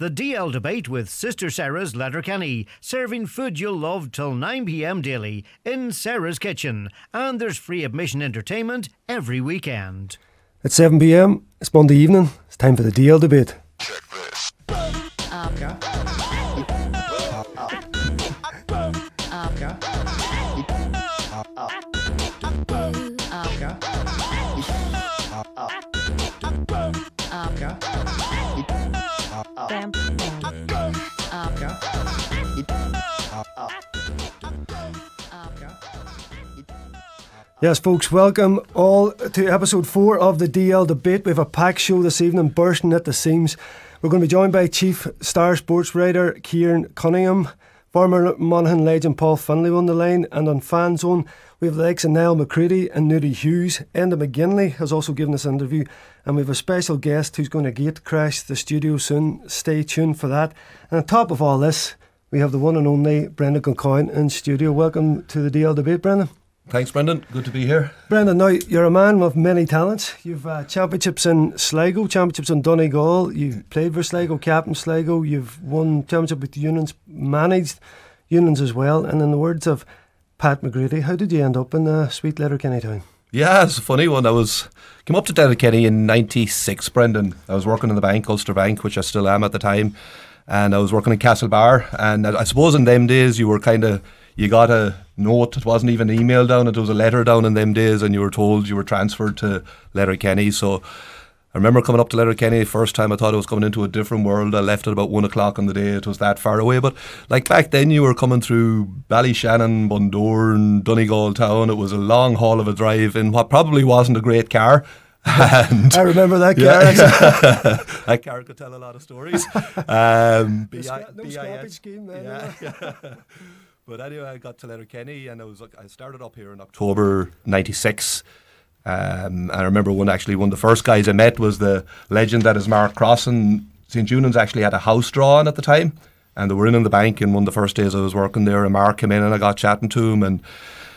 The DL Debate with Sister Sarah's Letterkenny, serving food you'll love till 9 p.m. daily in Sarah's Kitchen. And there's free admission entertainment every weekend. At 7 p.m, it's Monday evening. It's time for the DL Debate. Check this. Yes, folks, welcome all to episode 4 of the DL Debate. We have a packed show this evening, bursting at the seams. We're going to be joined by Chief Star sports writer Kieran Cunningham, former Monaghan legend Paul Finlay on the line, and on Fan Zone we have the likes of Niall McCready and Nudie Hughes. Enda McGinley has also given us an interview, and we have a special guest who's going to gate crash the studio soon. Stay tuned for that. And on top of all this, we have the one and only Brendan Kilcoyne in studio. Welcome to the DL Debate, Brendan. Thanks, Brendan. Good to be here. Brendan, now you're a man with many talents. You've championships in Sligo, championships in Donegal. You've played for Sligo, captain Sligo. You've won championship with unions, managed unions as well. And in the words of Pat McGrady, how did you end up in sweet Letterkenny town? Yeah, it's a funny one. Came up to Letterkenny in '96, Brendan. I was working in the bank, Ulster Bank, which I still am at the time. And I was working in Castlebar. And I suppose in them days you got a note. It wasn't even an email down, it was a letter down in them days, and you were told you were transferred to Letterkenny. So I remember coming up to Letterkenny the first time. I thought I was coming into a different world. I left at about 1 o'clock in the day. It was that far away. But like back then, you were coming through Ballyshannon, Bundoran, Donegal town. It was a long haul of a drive in what probably wasn't a great car. And I remember that car. Yeah. That car could tell a lot of stories. No scrappage scheme then. Yeah. But anyway, I got to Letterkenny, and I started up here in October '96. And I remember one of the first guys I met was the legend that is Mark Cross, and St. Junans actually had a house drawn at the time, and they were in the bank. And one of the first days I was working there, and Mark came in, and I got chatting to him, and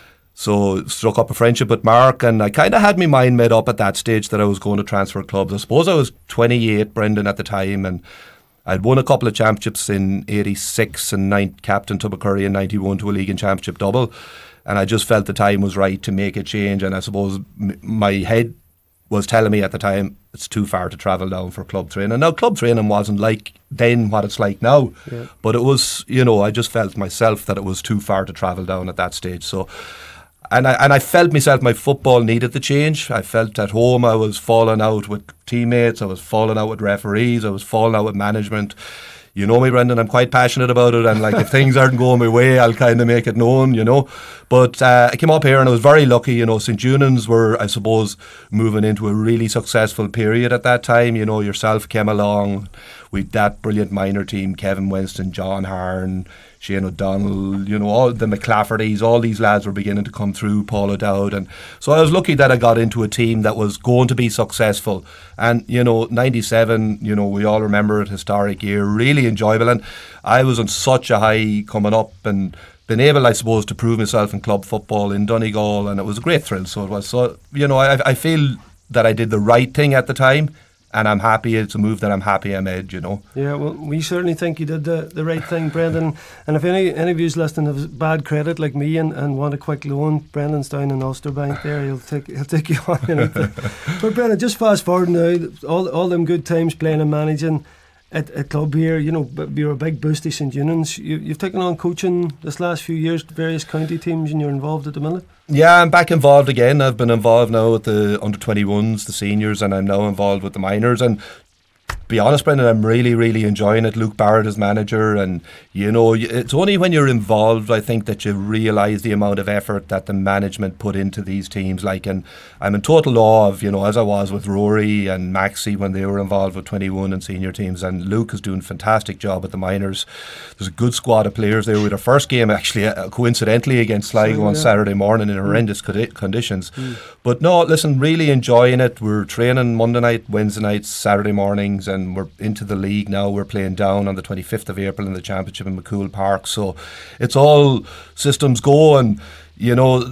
so struck up a friendship with Mark. And I kind of had my mind made up at that stage that I was going to transfer clubs. I suppose I was 28, Brendan, at the time, and I'd won a couple of championships in '86 and captain Tubbercurry in '91 to a league and championship double, and I just felt the time was right to make a change. And I suppose my head was telling me at the time it's too far to travel down for club training. Now, club training wasn't like then what it's like now, yeah. But it was, I just felt myself that it was too far to travel down at that stage. So And I felt myself, my football needed the change. I felt at home I was falling out with teammates, I was falling out with referees, I was falling out with management. You know me, Brendan, I'm quite passionate about it, and like if things aren't going my way, I'll kind of make it known, But I came up here and I was very lucky, St. Junans were, I suppose, moving into a really successful period at that time. Yourself came along with that brilliant minor team, Kevin Winston, John Harn, Shane O'Donnell, all the McClaffertys, all these lads were beginning to come through, Paul O'Dowd. And so I was lucky that I got into a team that was going to be successful. And, 97, we all remember it, historic year, really enjoyable. And I was on such a high coming up and been able, I suppose, to prove myself in club football in Donegal. And it was a great thrill. So it was. So, I feel that I did the right thing at the time. And I'm happy, it's a move that I'm happy I made, Yeah, well, we certainly think you did the right thing, Brendan. And if any of you listening have bad credit like me and want a quick loan, Brendan's down in Ulster Bank there, he'll take you on. But Brendan, just fast forward now, all them good times playing and managing at club here, you're a big boost to St. Junans. You've taken on coaching this last few years, various county teams, and you're involved at the minute. Yeah, I'm back involved again. I've been involved now with the under-21s, the seniors, and I'm now involved with the minors. And be honest, Brendan, I'm really, really enjoying it. Luke Barrett is manager, and it's only when you're involved, I think, that you realise the amount of effort that the management put into these teams. And I'm in total awe of, as I was with Rory and Maxie when they were involved with 21 and senior teams, and Luke is doing a fantastic job at the minors. There's a good squad of players there. We had our first game actually coincidentally against Sligo on Saturday morning in horrendous conditions. But no, listen, really enjoying it. We're training Monday night, Wednesday nights, Saturday mornings, and we're into the league now. We're playing down on the 25th of April in the championship in McCool Park. So it's all systems go, and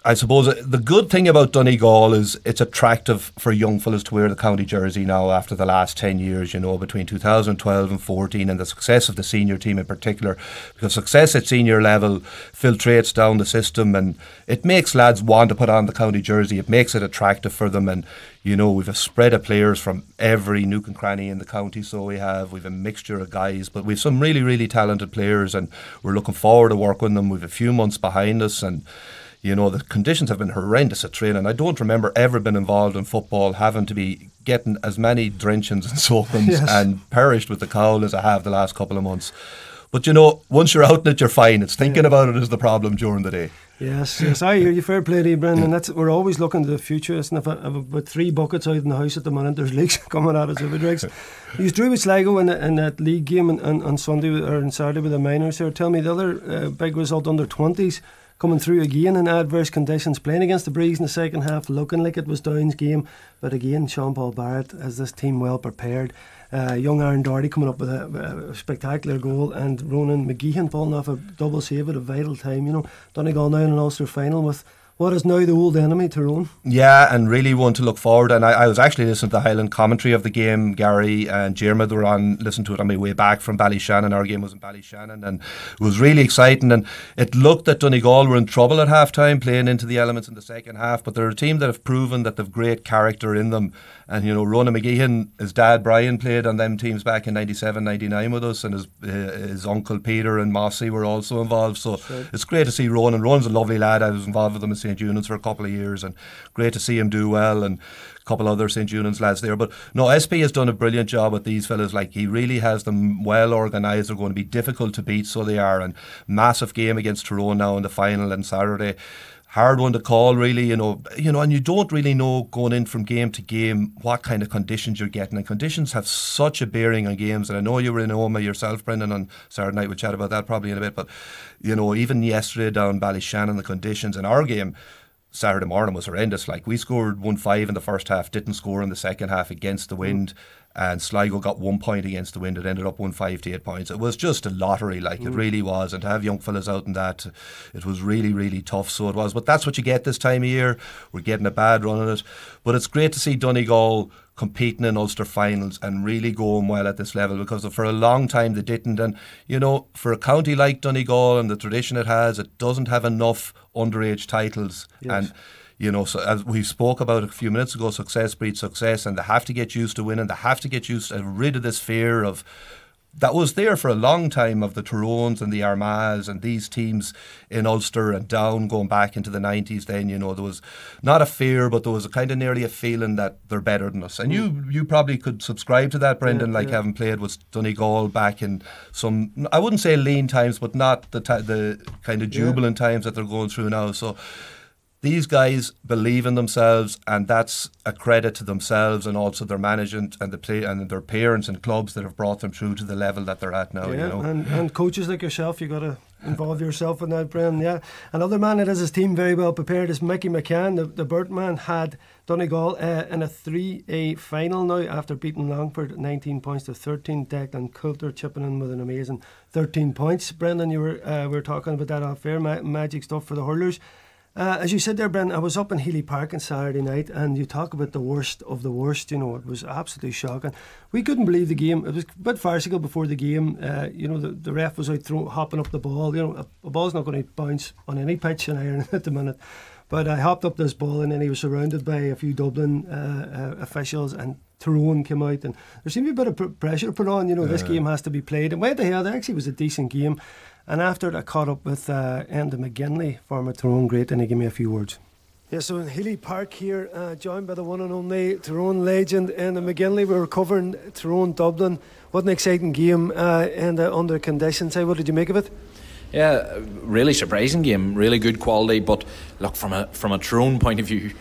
I suppose the good thing about Donegal is it's attractive for young fellas to wear the county jersey now after the last 10 years, between 2012 and 14, and the success of the senior team in particular, because success at senior level filtrates down the system and it makes lads want to put on the county jersey. It makes it attractive for them, and we've a spread of players from every nook and cranny in the county, so we've a mixture of guys, but we've some really, really talented players and we're looking forward to working with them. We've a few months behind us, and the conditions have been horrendous at training. I don't remember ever been involved in football having to be getting as many drenchings and soakings and perished with the cold as I have the last couple of months. But once you're out in it, you're fine. It's thinking about it is the problem during the day. Yes, I hear you. Fair play to you, Brendan. We're always looking to the future. If I've about 3 buckets out in the house at the minute, there's leaks coming at us every dregs. You drew with Sligo in that league game on Sunday or on Saturday with the minors there. Tell me the other big result, under 20s coming through again in adverse conditions, playing against the Breeze in the second half, looking like it was Down's game, but again Sean Paul Barrett has this team well prepared. Young Aaron Doherty coming up with a spectacular goal, and Ronan McGeehan pulling off a double save at a vital time. Donegal now in an Ulster final with what is now the old enemy, Tyrone. Yeah, and really one to look forward. And I was actually listening to the Highland commentary of the game. Gary and Jeremy were on, listening to it on my way back from Ballyshannon. Our game was in Ballyshannon, and it was really exciting. And it looked that Donegal were in trouble at half time, playing into the elements in the second half. But they're a team that have proven that they've great character in them. And Ronan McGeehan, his dad Brian played on them teams back in 97, 99 with us, and his uncle Peter and Mossy were also involved. So it's great to see Ronan. Ronan's a lovely lad. I was involved with him in St. Eunan's for a couple of years, and great to see him do well, and a couple other St. Eunan's lads there. But no, SP has done a brilliant job with these fellas. Like, he really has them well organised. They're going to be difficult to beat, so they are. And massive game against Tyrone now in the final on Saturday. Hard one to call, really, and you don't really know going in from game to game what kind of conditions you're getting, and conditions have such a bearing on games. And I know you were in Oma yourself, Brendan, on Saturday night. We'll chat about that probably in a bit, but even yesterday down Ballyshannon, the conditions in our game Saturday morning was horrendous. Like, we scored 1-5 in the first half, didn't score in the second half against the wind. And Sligo got 1 point against the wind. It ended up 1-5 to 8 points. It was just a lottery, like, it really was. And to have young fellas out in that, it was really, really tough. So it was. But that's what you get this time of year. We're getting a bad run at it. But it's great to see Donegal competing in Ulster finals and really going well at this level, because for a long time they didn't. And for a county like Donegal and the tradition it has, it doesn't have enough underage titles. Yes. And so as we spoke about a few minutes ago, success breeds success, and they have to get used to winning. They have to get used to rid of this fear of that was there for a long time, of the Tyrones and the Armaghs and these teams in Ulster and down going back into the 90s. Then there was not a fear, but there was a kind of nearly a feeling that they're better than us. And you probably could subscribe to that, Brendan, having played with Donegal back in some, I wouldn't say lean times, but not the kind of jubilant times that they're going through now. So these guys believe in themselves, and that's a credit to themselves and also their management and the play and their parents and clubs that have brought them through to the level that they're at now. And coaches like yourself, you got to involve yourself in that, Brendan. Yeah, another man that has his team very well prepared is Mickey McCann. The Birdman had Donegal in a 3A final now after beating Longford 19 points to 13. Declan Coulter chipping in with an amazing 13 points. Brendan, we were talking about that off air. Magic stuff for the hurlers. As you said there, Brendan, I was up in Healy Park on Saturday night, and you talk about the worst of the worst. It was absolutely shocking. We couldn't believe the game. It was a bit farcical before the game. The ref was out hopping up the ball. A ball's not going to bounce on any pitch in Ireland at the minute. But I hopped up this ball, and then he was surrounded by a few Dublin officials, and Tyrone came out, and there seemed to be a bit of pressure put on. This game has to be played. And went ahead. Actually, it was a decent game. And after it, I caught up with Enda McGinley, former Tyrone great, and he gave me a few words. Yeah, so in Healy Park here, joined by the one and only Tyrone legend Enda McGinley. We were covering Tyrone Dublin. What an exciting game, and under conditions. What did you make of it? Yeah, really surprising game, really good quality. But look, from a Tyrone point of view,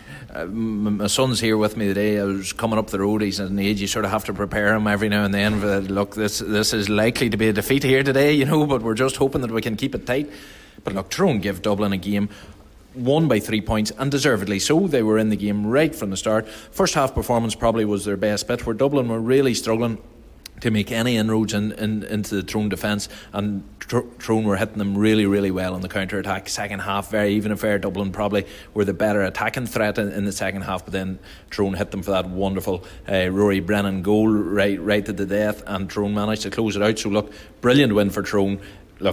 my son's here with me today. I was coming up the road. He's at an age you sort of have to prepare him every now and then. Look, this is likely to be a defeat here today, but we're just hoping that we can keep it tight. But look, Tyrone give Dublin a game, won by 3 points, and deservedly so. They were in the game right from the start. First half performance probably was their best bit, where Dublin were really struggling. to make any inroads into the Tyrone defence, and Tyrone were hitting them really, really well on the counter-attack. Second half, very even affair. Dublin probably were the better attacking threat in the second half, but then Tyrone hit them for that wonderful Rory Brennan goal right to the death, and Tyrone managed to close it out. So look, brilliant win for Tyrone. Look,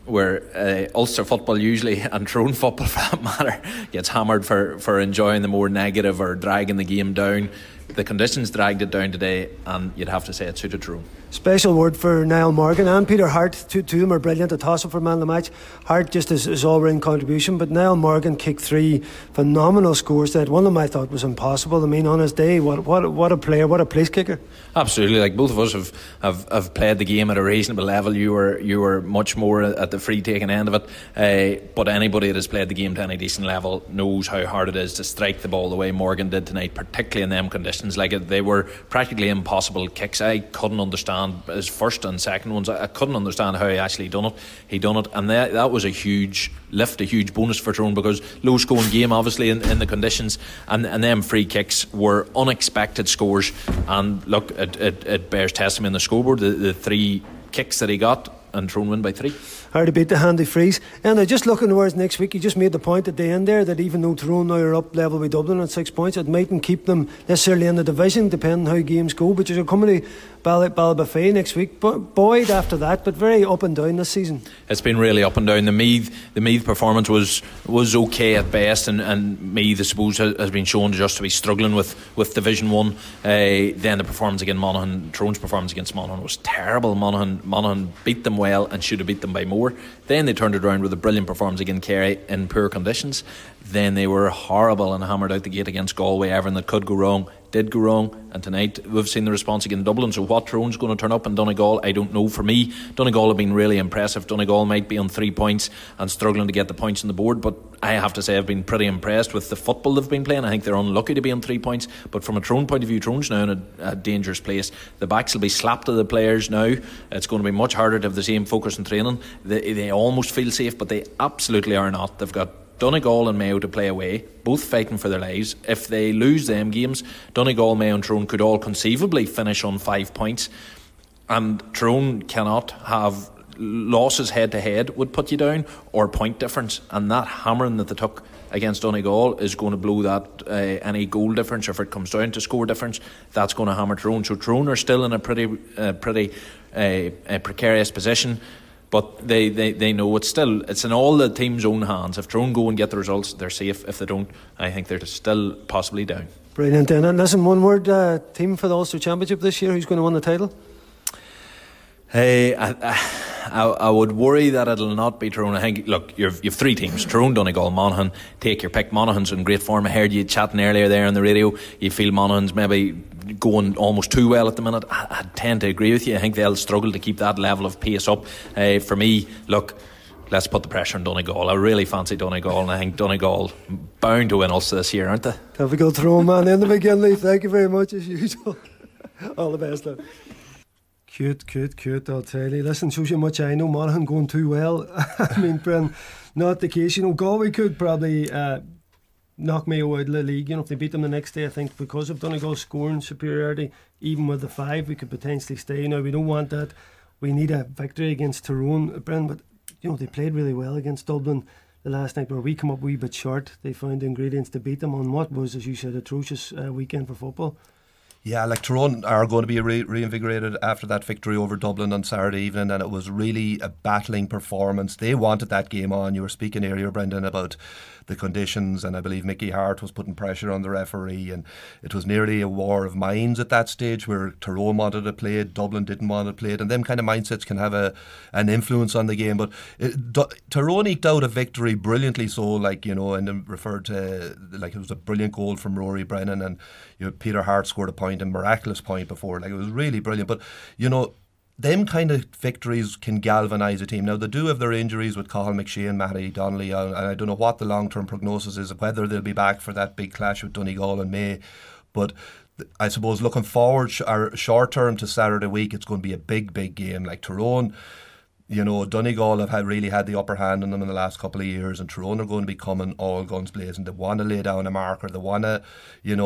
where Ulster football usually, and Tyrone football for that matter, gets hammered for enjoying the more negative or dragging the game down. The conditions dragged it down today, and you'd have to say it suited Tyrone. Special word for Niall Morgan and Peter Hart. Two of them are brilliant. A toss-up for man of the match. Hart just his all-round contribution, but Niall Morgan kicked 3 phenomenal scores. That one of them I thought was impossible. I mean, on his day, what a player, what a place kicker. Absolutely. Like, both of us have played the game at a reasonable level. You were much more at the free-taking end of it, but anybody that has played the game to any decent level knows how hard it is to strike the ball the way Morgan did tonight, particularly in them conditions. Like, they were practically impossible kicks. I couldn't understand his first and second ones. I couldn't understand how he actually done it. He done it, and that was a huge lift, a huge bonus for Tyrone, because low scoring game obviously in the conditions, and them free kicks were unexpected scores. And look, it bears testament in the scoreboard, the 3 kicks that he got, and Tyrone win by 3. Hard to beat the handy freeze. And just looking towards next week, you just made the point at the end there that even though Tyrone now are up level with Dublin at 6 points, it mightn't keep them necessarily in the division, depending on how games go. But you're coming to Ballybofey next week, but buoyed after that, but very up and down this season. It's been really up and down. The Meath performance was okay at best, and Meath, I suppose, has been shown just to be struggling with Division 1. Then the performance against Monaghan, Tyrone's performance against Monaghan was terrible. Monaghan beat them well and should have beat them by more. Then they turned it around with a brilliant performance against Kerry in poor conditions. Then they were horrible and hammered out the gate against Galway. Everything that could go wrong did go wrong, and tonight we've seen the response against Dublin. So what Tyrone's going to turn up in Donegal, I don't know. For me, Donegal have been really impressive. Donegal might be on 3 points and struggling to get the points on the board, but I have to say I've been pretty impressed with the football they've been playing. I think they're unlucky to be on 3 points, but from a Tyrone point of view, Tyrone's now in a dangerous place. The backs will be slapped to the players now. It's going to be much harder to have the same focus in training. They almost feel safe, but they absolutely are not. They've got Donegal and Mayo to play away, both fighting for their lives. If they lose them games, Donegal, Mayo and Tyrone could all conceivably finish on 5 points, and Tyrone cannot have losses head to head would put you down, or point difference, and that hammering that they took against Donegal is going to blow that any goal difference, or if it comes down to score difference, that's going to hammer Tyrone. So Tyrone are still in a pretty precarious position. But they know it's in all the team's own hands. If Tyrone go and get the results, they're safe. If they don't, I think they're still possibly down. Brilliant. And listen, one word, team for the Ulster Championship this year, who's going to win the title? Hey, I would worry that it'll not be Tyrone. I think, look, you've 3 teams: Tyrone, Donegal, Monaghan. Take your pick. Monaghan's in great form. I heard you chatting earlier there on the radio. You feel Monaghan's maybe going almost too well at the minute. I tend to agree with you. I think they'll struggle to keep that level of pace up. For me, look, let's put the pressure on Donegal. I really fancy Donegal, and I think Donegal bound to win Ulster this year, aren't they? Have a good throw, man. In the beginning, Lee. Thank you very much as usual. All the best, love. Cute, I'll tell you. Listen, shows you how much I know. Monaghan going too well. I mean, Bren, not the case. Galway could probably knock Mayo out of the league. If they beat them the next day, I think because of Donegal's scoring superiority, even with the 5, we could potentially stay. Now, we don't want that. We need a victory against Tyrone, Bren, but they played really well against Dublin the last night, where we come up a wee bit short. They found the ingredients to beat them on what was, as you said, atrocious weekend for football. Yeah, like Tyrone are going to be reinvigorated after that victory over Dublin on Saturday evening, and it was really a battling performance. They wanted that game on. You were speaking earlier, Brendan, about the conditions, and I believe Mickey Hart was putting pressure on the referee, and it was nearly a war of minds at that stage, where Tyrone wanted to play it, Dublin didn't want to play it, and them kind of mindsets can have an influence on the game. But Tyrone eked out a victory brilliantly, so and referred to it was a brilliant goal from Rory Brennan, and Peter Hart scored a point, a miraculous point before. It was really brilliant. But them kind of victories can galvanise a team. Now, they do have their injuries with Cathal McShane, Matty Donnelly, and I don't know what the long-term prognosis is, whether they'll be back for that big clash with Donegal in May. But I suppose looking forward short-term to Saturday week, it's going to be a big game. Like Tyrone, Donegal have really had the upper hand on them in the last couple of years, and Tyrone are going to be coming all guns blazing. They want to lay down a marker. They want to,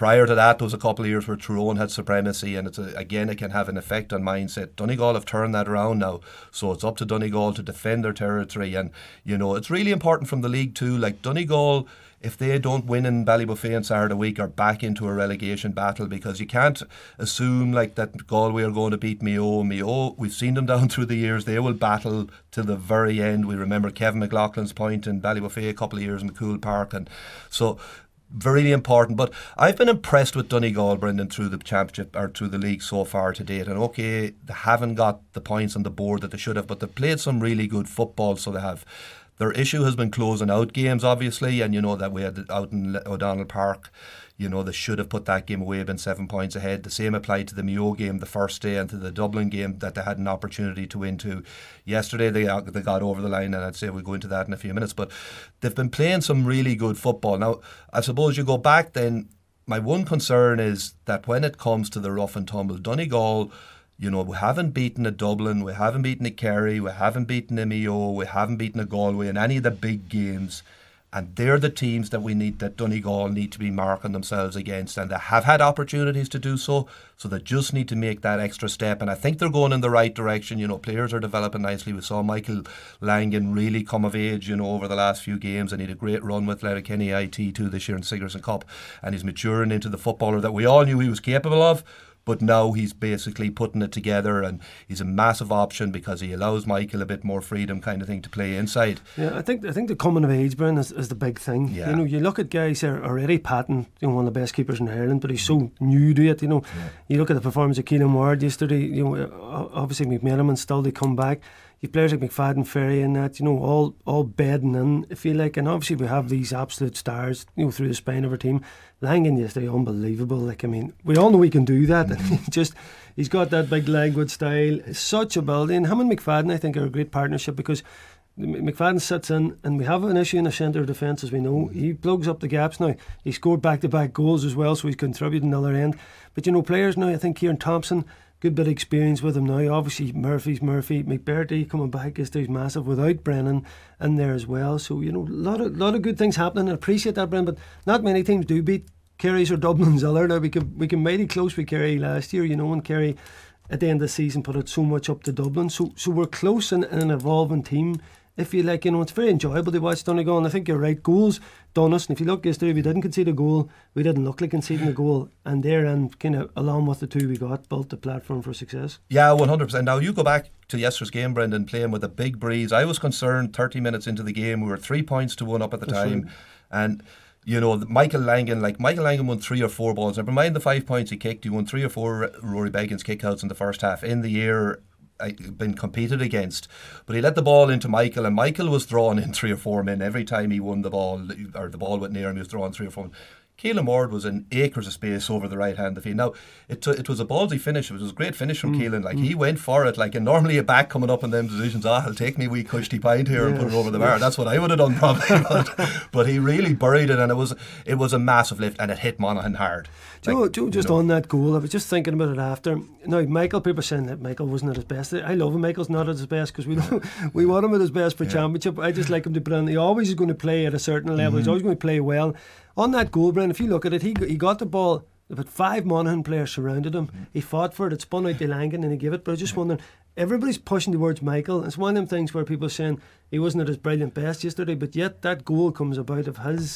Prior to that, there was a couple of years where Tyrone had supremacy, and again, it can have an effect on mindset. Donegal have turned that around now, so it's up to Donegal to defend their territory, and it's really important from the league too. Like Donegal, if they don't win in Ballybofey on Saturday week, are back into a relegation battle, because you can't assume like that Galway are going to beat Mayo. Mayo, we've seen them down through the years, they will battle to the very end. We remember Kevin McLaughlin's point in Ballybofey a couple of years in McCool Park, and so very important. But I've been impressed with Donegal, Brendan, through the championship or through the league so far to date. And okay, they haven't got the points on the board that they should have, but they've played some really good football, so they have. Their issue has been closing out games, obviously, and that we had out in O'Donnell Park. They should have put that game away, been 7 points ahead. The same applied to the Mayo game the first day and to the Dublin game that they had an opportunity to win to. Yesterday they got over the line, and I'd say we'll go into that in a few minutes. But they've been playing some really good football. Now, I suppose you go back then, my one concern is that when it comes to the rough and tumble, Donegal, we haven't beaten a Dublin, we haven't beaten a Kerry, we haven't beaten a Mayo, we haven't beaten a Galway in any of the big games. And they're the teams that Donegal need to be marking themselves against, and they have had opportunities to do so they just need to make that extra step. And I think they're going in the right direction. Players are developing nicely. We saw Michael Langan really come of age, over the last few games, and he had a great run with Letterkenny IT too this year in Sigerson Cup, and he's maturing into the footballer that we all knew he was capable of. But now he's basically putting it together, and he's a massive option because he allows Michael a bit more freedom, kind of thing, to play inside. Yeah, I think the coming of age, Brian, is the big thing. Yeah. You look at guys here already. Patton, one of the best keepers in Ireland, but he's so new to it. You look at the performance of Keelan Ward yesterday. Obviously McMenamin still to come back. You have players like McFadden, Ferry, and that, all bedding in, I feel like. And obviously we have these absolute stars, through the spine of our team. Langan yesterday, unbelievable. We all know he can do that. And he's got that big leg with style. Such ability. And him and McFadden, I think, are a great partnership, because McFadden sits in, and we have an issue in the centre of defence, as we know. He plugs up the gaps now. He scored back-to-back goals as well, so he's contributing on the other end. But players now, I think Kieran Thompson, good bit of experience with him now. Obviously Murphy, McBurty coming back is massive without Brennan in there as well. So a lot of good things happening. I appreciate that, Brennan, but not many teams do beat Kerry's or Dublin's Ziller. Now we came mighty close with Kerry last year, and Kerry at the end of the season put it so much up to Dublin. So we're close in an evolving team, if you like. It's very enjoyable to watch Donegal, and I think you're right, goals done us. And if you look yesterday, we didn't concede a goal, we didn't look like conceding a goal, and therein, kind of along with the two we got, built the platform for success. Yeah, 100%. Now you go back to yesterday's game, Brendan, playing with a big breeze. I was concerned 30 minutes into the game, we were 3 points to 1 up at the time, right. And Michael Langan won 3 or 4 balls. Never mind the 5 points he kicked, he won 3 or 4 Rory Beggins kickouts in the first half in the air, been competed against, but he let the ball into Michael, and Michael was drawn in 3 or 4 men every time he won the ball, or the ball went near him, he was drawn 3 or 4 men. Keelan Ward was in acres of space over the right hand of the field. Now, it was a ballsy finish. It was a great finish from Keelan. He went for it. And normally a back coming up in them positions, I'll take me wee cushy pint here and put it over the bar. That's what I would have done probably. but he really buried it, and it was a massive lift, and it hit Monaghan hard. Joe, just on that goal, I was just thinking about it after. Now, Michael, people are saying that Michael wasn't at his best. I love him. Michael's not at his best, because we want him at his best for championship. I just like him to put on. He always is going to play at a certain level. He's always going to play well. On that goal, Brian, if you look at it, he got the ball, about 5 Monaghan players surrounded him. He fought for it, it spun out to Langan, and he gave it. But I was just wondering, everybody's pushing towards Michael. It's one of them things where people are saying he wasn't at his brilliant best yesterday, but yet that goal comes about of his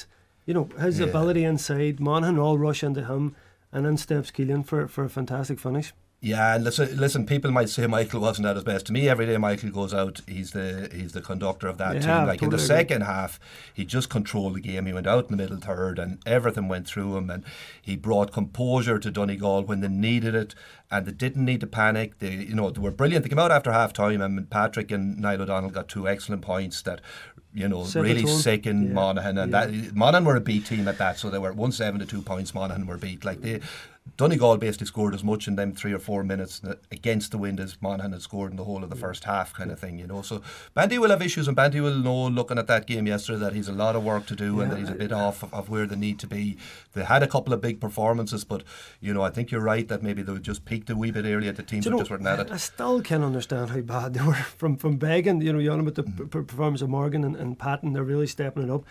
ability inside. Monaghan all rush into him, and then steps Keelan for a fantastic finish. Yeah, and listen, people might say Michael wasn't at his best. To me, every day Michael goes out, he's the conductor of that team. Totally in the second half, he just controlled the game. He went out in the middle third, and everything went through him, and he brought composure to Donegal when they needed it, and they didn't need to panic. They were brilliant. They came out after half time, and Patrick and Niall O'Donnell got 2 excellent points that really sickened Monaghan, and that Monaghan were a beat team at that, so they were 1-7 to 2 points. Monaghan were beat. Donegal basically scored as much in them 3 or 4 minutes against the wind as Monaghan had scored in the whole of the first half, kind of thing, So Bandy will have issues, and Bandy will know, looking at that game yesterday, that he's a lot of work to do, and that he's a bit off of where they need to be. They had a couple of big performances, but I think you're right that maybe they just peaked a wee bit early at the teams that just weren't at it. I still can't understand how bad they were from Began. You know about the performance of Morgan and Patton. They're really stepping it up.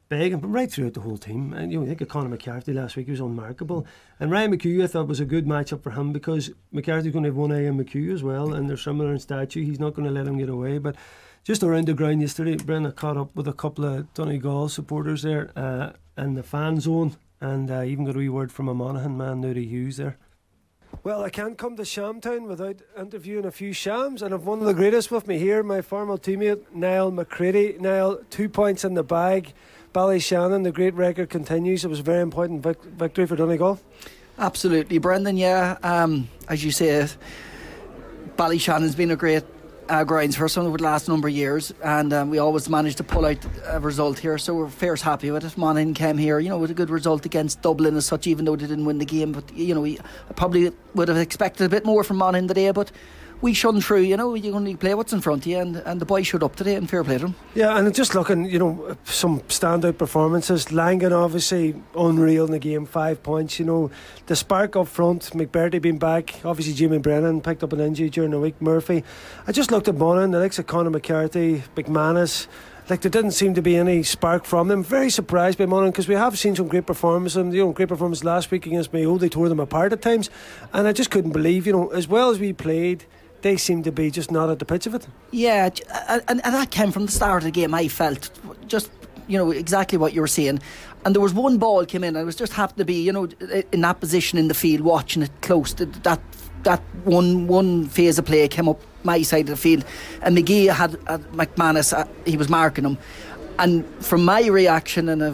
begging, but right throughout the whole team. And you know, I think of Conor McCarthy last week, he was unmarkable. And Ryan McHugh, I thought, was a good matchup for him because McCarthy's going to have one eye on McHugh as well, and they're similar in stature. He's not going to let him get away. But just around the ground yesterday, Brendan caught up with a couple of Donegal supporters there in the fan zone, and even got a wee word from a Monaghan man, Nudie Hughes, there. Well, I can't come to Shamtown without interviewing a few Shams, and I've one of the greatest with me here, my former teammate Niall McCready. Niall, 2 points in the bag. Ballyshannon, the great record continues. It was a very important victory for Donegal. Absolutely, Brendan, yeah. As you say, Ballyshannon has been a great grounds for us over the last number of years, and we always managed to pull out a result here, so we're fairly happy with it. Monaghan came here, you know, with a good result against Dublin as such, even though they didn't win the game. But you know, I probably would have expected a bit more from Monaghan today, but we shone through. You know, you only play what's in front of you, and the boys showed up today, and fair play to them. Yeah, and just looking, you know, some standout performances. Langan obviously unreal in the game, 5 points. You know, the spark up front, McBurdy being back. Obviously Jimmy Brennan picked up an injury during the week. Murphy. I just looked at Monaghan, the likes of Conor McCarthy, McManus. Like, there didn't seem to be any spark from them. Very surprised by Monaghan, because we have seen some great performances. And, you know, great performance last week against Mayo. They tore them apart at times, and I just couldn't believe, you know, as well as we played, they seem to be just not at the pitch of it. Yeah, and that came from the start of the game. I felt just, you know, exactly what you were saying. And there was one ball came in, and it was just happened to be, you know, in that position in the field, watching it close. That one phase of play came up my side of the field, and McGee had McManus. He was marking him, and from my reaction, and I have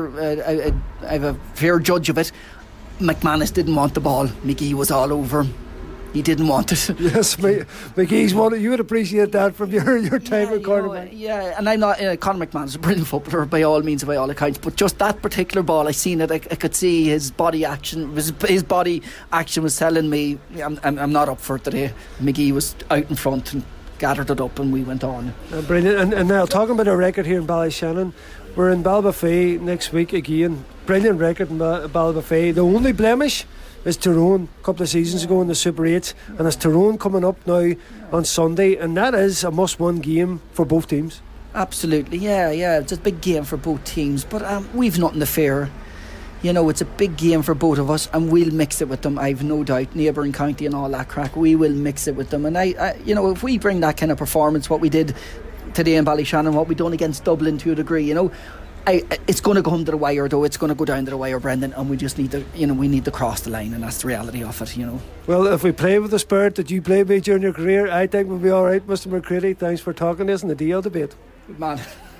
a fair judge of it, McManus didn't want the ball. McGee was all over him. He didn't want it. Yes, McGee's wanted. You would appreciate that from your time at cornerback. Yeah, and I'm not. Conor McManus, a brilliant footballer by all means, by all accounts. But just that particular ball, I seen it. I could see his body action. His body action was telling me, I'm not up for it today. McGee was out in front and gathered it up, and we went on. Brilliant. And now talking about our record here in Ballyshannon, we're in Ballybofey next week again. Brilliant record in Ballybofey. The only blemish is Tyrone a couple of seasons ago in the Super 8, and it's Tyrone coming up now on Sunday, and that is a must-win game for both teams. Absolutely, yeah, it's a big game for both teams, but we've nothing to fear. You know, it's a big game for both of us, and we'll mix it with them, I've no doubt. Neighbouring county and all that crack, we will mix it with them. And I you know, if we bring that kind of performance, what we did today in Ballyshannon, what we done against Dublin to a degree, you know, it's going to go home to the wire, though. It's going to go down to the wire, Brendan, and we just need to, you know, we need to cross the line, and that's the reality of it, you know. Well, if we play with the spirit that you played with during your career, I think we'll be all right, Mr. McCready. Thanks for talking to us in the DL debate. Good man.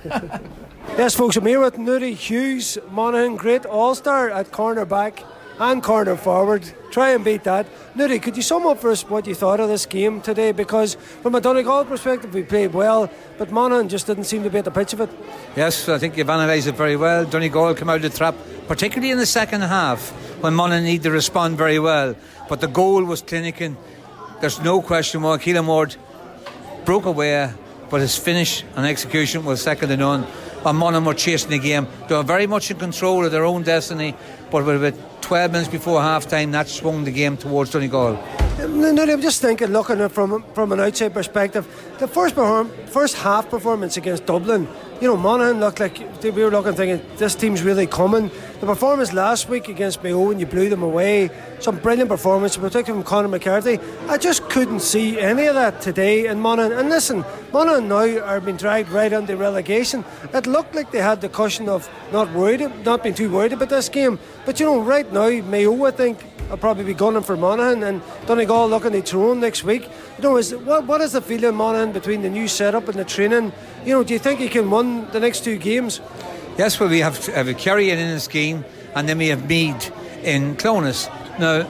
Yes, folks, I'm here with Nudie Hughes, Monaghan great all-star at cornerback and corner forward. Try and beat that. Nudie, could you sum up for us what you thought of this game today? Because from a Donegal perspective, we played well, but Monaghan just didn't seem to be at the pitch of it. Yes, I think you've analysed it very well. Donegal came out of the trap, particularly in the second half, when Monaghan needed to respond very well. But the goal was clinical. There's no question why Keelan Ward broke away, but his finish and execution was second to none. And Monaghan were chasing the game. They were very much in control of their own destiny, but with about 12 minutes before half time, that swung the game towards Donegal. I'm just thinking, looking at it from an outside perspective, the first half performance against Dublin, you know, Monaghan looked like we were looking thinking this team's really coming. The performance last week against Mayo, and you blew them away, some brilliant performance, particularly from Conor McCarthy. I just couldn't see any of that today in Monaghan. And listen, Monaghan now are being dragged right under relegation. It looked like they had the cushion of not being too worried about this game. But you know, right now Mayo, I think, will probably be gunning for Monaghan, and Donegal looking at Tyrone next week. You know, what is the feeling in Monaghan between the new setup and the training? You know, do you think you can win the next two games? Yes, well, we have Kerry in the scheme, and then we have Meath in Clones. Now,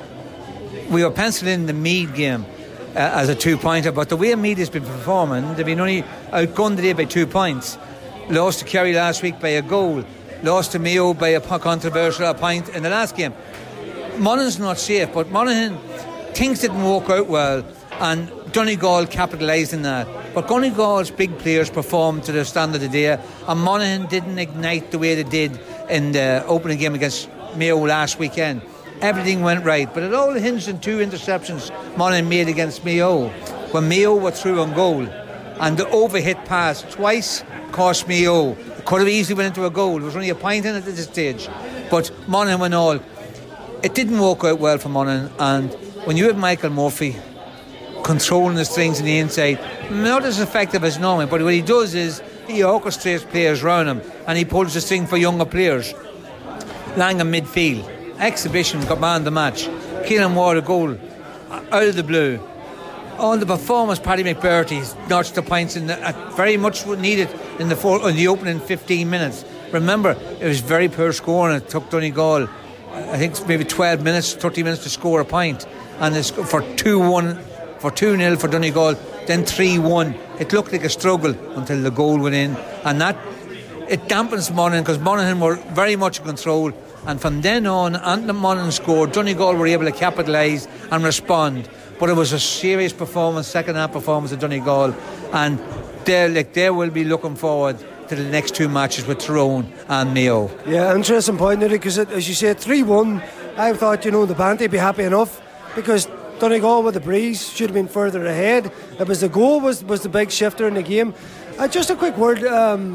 we were penciling in the Meath game as a 2-pointer, but the way Meath has been performing, they've been only outgunned today by 2 points. Lost to Kerry last week by a goal. Lost to Mayo by a controversial point in the last game. Monaghan's not safe, but Monaghan, things didn't work out well, and Donegal capitalised on that. But Donegal's big players performed to their standard today, and Monaghan didn't ignite the way they did in the opening game against Mayo last weekend. Everything went right, but it all hinged on 2 interceptions Monaghan made against Mayo, when Mayo were through on goal, and the overhit pass twice cost Mayo. Could have easily went into a goal. There was only a point in it at this stage. But Monaghan went all. It didn't work out well for Monaghan, and when you have Michael Murphy controlling the strings on the inside, not as effective as normal, but what he does is he orchestrates players around him and he pulls the string for younger players. Langham midfield, exhibition, got man the match. Keelan Ward a goal out of the blue. On the performance, Paddy McBurty's notched the points in very much needed in the opening 15 minutes. Remember, it was very poor scoring. It took Donegal, I think maybe 12 minutes, 30 minutes to score a point, and for 2-1, for 2-0 for Donegal, then 3-1. It looked like a struggle until the goal went in, and that it dampens Monaghan, because Monaghan were very much in control, and from then on, and the Monaghan scored, Donegal were able to capitalise and respond. But it was a serious performance, second half performance of Donegal, and they will be looking forward to the next two matches with Tyrone and Mayo. Yeah, interesting point, Nudie, because as you said, 3-1, I thought, the Banty would be happy enough, because Donegal with the breeze should have been further ahead. It was the goal was the big shifter in the game. Just a quick word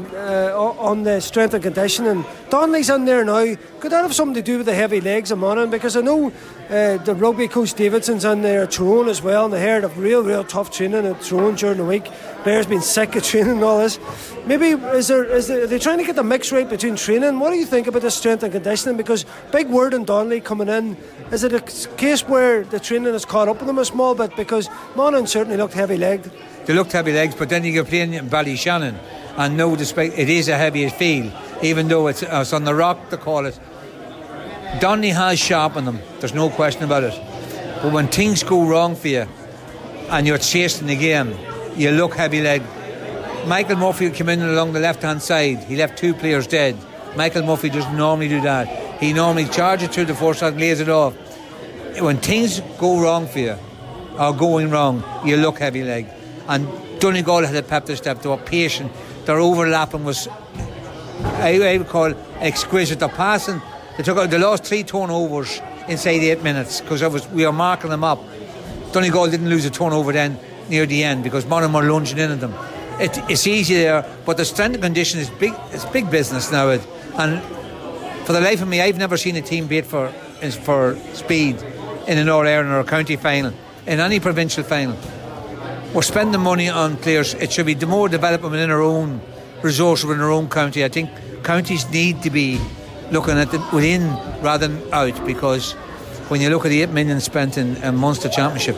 on the strength and conditioning. Donnelly's in there now. Could that have something to do with the heavy legs of Monaghan? Because I know the rugby coach Davidson's in there at Tyrone as well, and they heard of real tough training at Tyrone during the week. Players been sick of training and all this. Maybe are they trying to get the mix right between training? What do you think about the strength and conditioning? Because big word in Donnelly coming in. Is it a case where the training has caught up with them a small bit? Because Monaghan certainly looked heavy-legged. They looked heavy legs, but then you get playing in Ballyshannon, and no despite it is a heavy field, even though it's on the rock, they call it. Donnelly has sharpened them, there's no question about it. But when things go wrong for you and you're chasing the game, you look heavy legged. Michael Murphy came in along the left hand side, he left two players dead. Michael Murphy doesn't normally do that. He normally charges through the force and lays it off. When things go wrong for you, or going wrong, you look heavy legged. And Donegal had a pep step. They were patient. Their overlapping was, I would call it, exquisite. Their passing, they lost 3 turnovers inside 8 minutes because we were marking them up. Donegal didn't lose a turnover then near the end because Monaghan were lunging in at them. It's easy there, but the strength and condition is big. It's big business now. And for the life of me, I've never seen a team beat for speed in an All-Ireland or a county final, in any provincial final. We're spending money on players. It should be more development within our own resources within our own county. I think counties need to be looking at it within rather than out, because when you look at the 8 million spent in a Munster Championship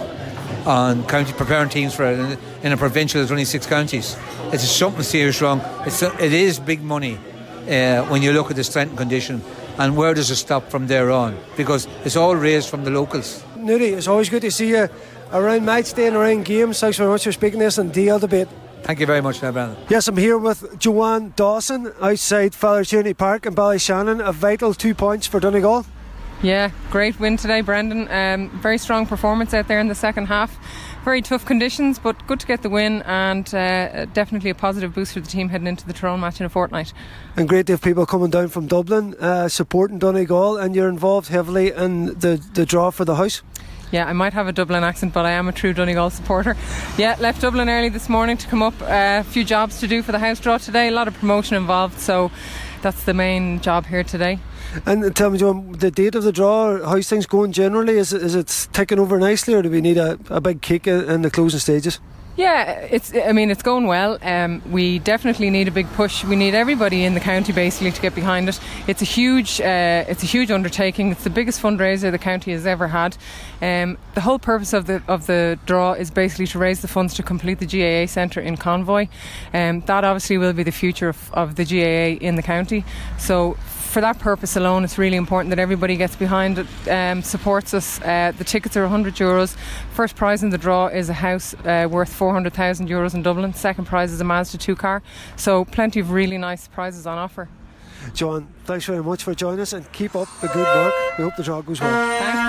on county preparing teams for it, in a provincial there's only 6 counties, it's something serious wrong. It is big money when you look at the strength and condition, and where does it stop from there on, because it's all raised from the locals. Nudie, it's always good to see you around match day and around games. Thanks very much for speaking to us on DL Debate. Thank you very much, Brandon. Yes, I'm here with Joanne Dawson outside Father Tierney Park in Ballyshannon. A vital 2 points for Donegal. Yeah, great win today, Brendan. Very strong performance out there in the second half. Very tough conditions, but good to get the win, and definitely a positive boost for the team heading into the Tyrone match in a fortnight. And great to have people coming down from Dublin supporting Donegal, and you're involved heavily in the draw for the house. Yeah, I might have a Dublin accent, but I am a true Donegal supporter. Yeah, left Dublin early this morning to come up. A few jobs to do for the house draw today. A lot of promotion involved, so that's the main job here today. And tell me, John, the date of the draw, how's things going generally? Is it ticking over nicely, or do we need a big kick in the closing stages? Yeah, it's going well. We definitely need a big push. We need everybody in the county basically to get behind it. It's a huge undertaking. It's the biggest fundraiser the county has ever had. The whole purpose of the draw is basically to raise the funds to complete the GAA centre in Convoy. That obviously will be the future of the GAA in the county. So for that purpose alone, it's really important that everybody gets behind it, supports us. The tickets are €100. First prize in the draw is a house worth €400,000 in Dublin. Second prize is a Mazda 2 car. So plenty of really nice prizes on offer. John, thanks very much for joining us, and keep up the good work. We hope the draw goes well. Thanks,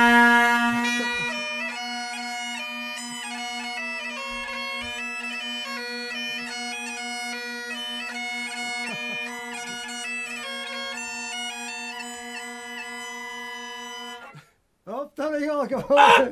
Brendan. Oh, Donegal, come on.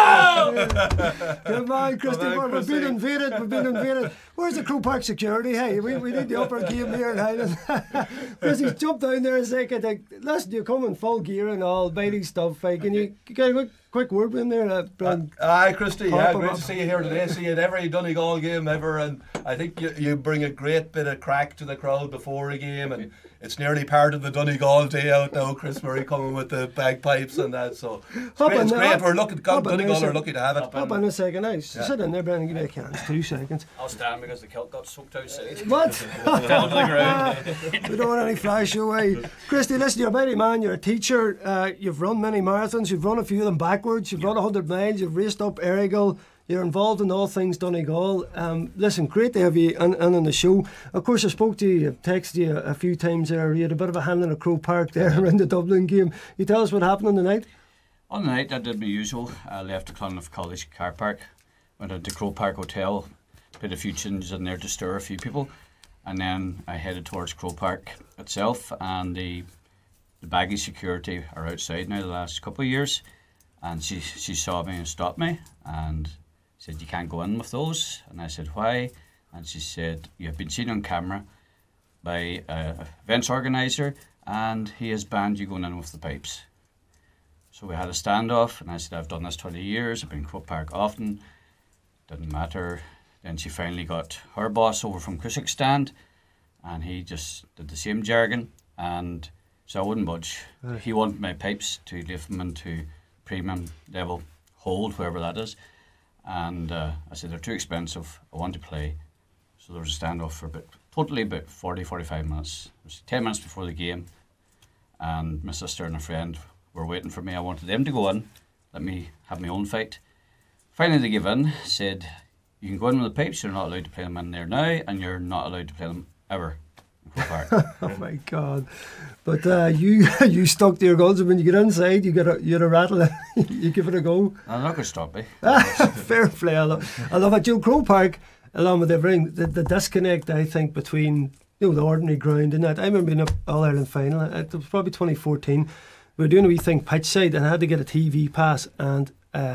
Donegal! Good man, Christy. We've been invaded. Where's the Croke Park security? Hey, we need the upper game here in Highland. Christy's jumped down there and said, listen, you come in full gear and all, baby stuff. Can you get a quick word with him there, Brian? Aye, Christy, great to see you here today. See you at every Donegal game ever, and I think you bring a great bit of crack to the crowd before a game, and it's nearly part of the Donegal day out now. Chris Murray coming with the bagpipes and that, so it's great. We're lucky. Donegal are lucky to have it. Hop on a second, nice. Sit in there, Brian, and give me a chance. 2 seconds. I'll stand because the kilt got soaked outside. What? Fell to the ground. We don't want any flash away. Christy, listen, you're a mighty man, you're a teacher, you've run many marathons, you've run a few of them backwards, you've run 100 miles, you've raced up Errigal, you're involved in all things Donegal. Listen, great to have you on the show. Of course, I spoke to you, texted you a few times there. You had a bit of a hand in a Croke Park there around the Dublin game. You tell us what happened on the night? On the night, I did my usual. I left the Clonmouth College car park, went into Croke Park Hotel, put a few tunes in there to stir a few people, and then I headed towards Croke Park itself, and the baggage security are outside now the last couple of years, and she saw me and stopped me and said, you can't go in with those. And I said, why? And she said, you have been seen on camera by a events organiser and he has banned you going in with the pipes. So we had a standoff, and I said, I've done this 20 years, I've been in Croke Park often, didn't matter. Then she finally got her boss over from Kazakhstan, and he just did the same jargon, and so I wouldn't budge. He wanted my pipes to lift them into premium level hold, whoever that is, and I said, they're too expensive, I want to play. So there was a standoff for about 40-45 minutes. It was 10 minutes before the game, and my sister and a friend were waiting for me. I wanted them to go in, let me have my own fight. Finally they gave in, said, you can go in with the pipes, you're not allowed to play them in there now, and you're not allowed to play them ever in Croke Park. Oh my God. But you stuck to your guns, and when you get inside, you get a rattle and you give it a go. I'm not going to stop me. Fair play. I love it. Joe, Croke Park, along with everything, the disconnect, I think, between the ordinary ground and that. I remember being up All-Ireland final, it was probably 2014. We were doing a wee thing pitch side, and I had to get a TV pass and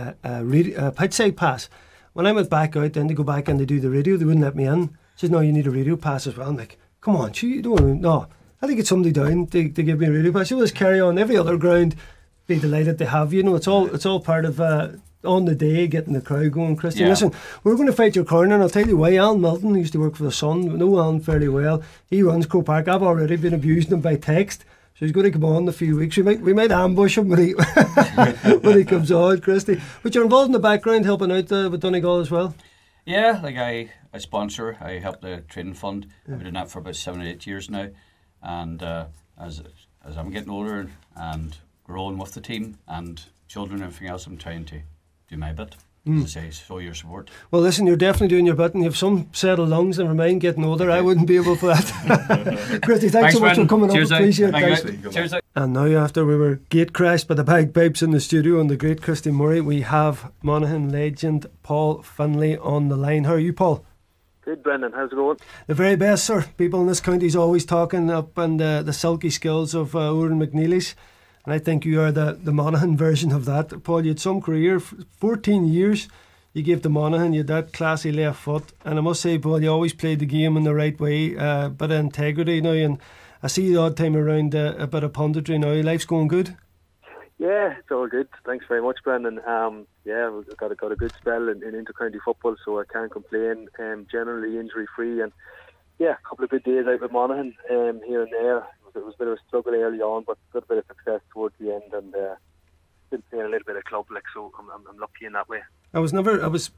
a pitch side pass. When I went back out then to go back and to do the radio, they wouldn't let me in. Says, no, you need a radio pass as well. I'm like, come on, you don't want to, no. I had to get somebody down to give me a radio pass. You just carry on every other ground, be delighted to have you. You know, it's all part of on the day getting the crowd going. Christy, yeah. Listen, we're going to fight your corner, and I'll tell you why. Alan Milton used to work for the Sun. We know Alan fairly well. He runs Croke Park. I've already been abusing him by text. So he's going to come on in a few weeks. We might ambush him when he when he comes on, Christy. But you're involved in the background helping out with Donegal as well. Yeah, like I sponsor. I help the training fund. Yeah. I've been doing that for about 7 or 8 years now. And as I'm getting older and growing with the team and children and everything else, I'm trying to do my bit. As I say, show your support. Well, listen, you're definitely doing your bit, and you have some settled lungs. Never mind getting older. I wouldn't be able for that. Christy, thanks so much for coming up. Appreciate it. Cheers. And now, after we were gate crashed by the bagpipes in the studio and the great Christy Murray, we have Monaghan legend Paul Finlay on the line. How are you, Paul? Good, Brendan. How's it going? The very best, sir. People in this county is always talking up and the silky skills of Oran McNeely's. And I think you are the Monaghan version of that. Paul, you had some career, 14 years you gave to Monaghan, you had that classy left foot. And I must say, Paul, you always played the game in the right way, bit of integrity now. And I see the odd time around a bit of punditry now. Life's going good? Yeah, it's all good. Thanks very much, Brendan. Yeah, we've got a good spell in inter-county football, so I can't complain. Generally injury-free, and yeah, a couple of good days out with Monaghan here and there. It was a bit of a struggle early on, but got a bit of success towards the end, and been playing a little bit of club, so I'm lucky in that way. I was never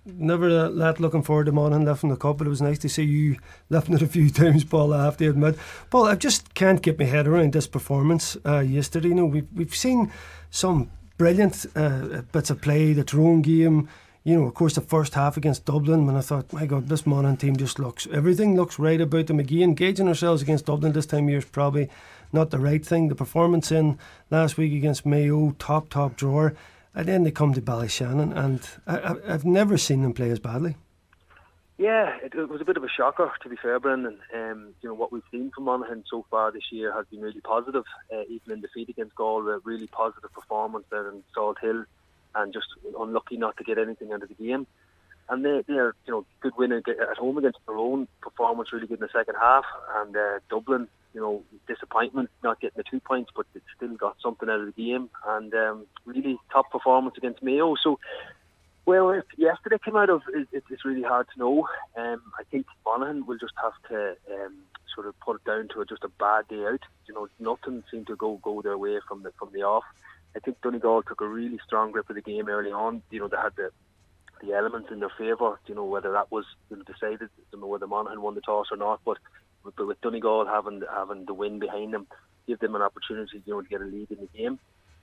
that looking forward to Monaghan lifting the cup, but it was nice to see you lifting it a few times, Paul, I have to admit. Paul, I just can't get my head around this performance yesterday. You know, we've seen some brilliant bits of play, the Tyrone game. You know, of course, the first half against Dublin, when I thought, my God, this Monaghan team just everything looks right about them. Again, gauging ourselves against Dublin this time of year is probably not the right thing. The performance in last week against Mayo, top drawer. And then they come to Ballyshannon, and I've never seen them play as badly. Yeah, it was a bit of a shocker, to be fair, Brendan. What we've seen from Monaghan so far this year has been really positive. Even in defeat against Galway, a really positive performance there in Salt Hill, and just unlucky not to get anything out of the game. And they're good win at home against their own performance, really good in the second half. And Dublin, disappointment not getting the 2 points, but they still got something out of the game. And really top performance against Mayo. So, well, if yesterday came out of, it's really hard to know. I think Monaghan will just have to sort of put it down to just a bad day out. Nothing seemed to go their way from the off. I think Donegal took a really strong grip of the game early on. They had the elements in their favour. Whether that was decided. I don't know whether Monaghan won the toss or not, but with Donegal having the win behind them, give them an opportunity, to get a lead in the game.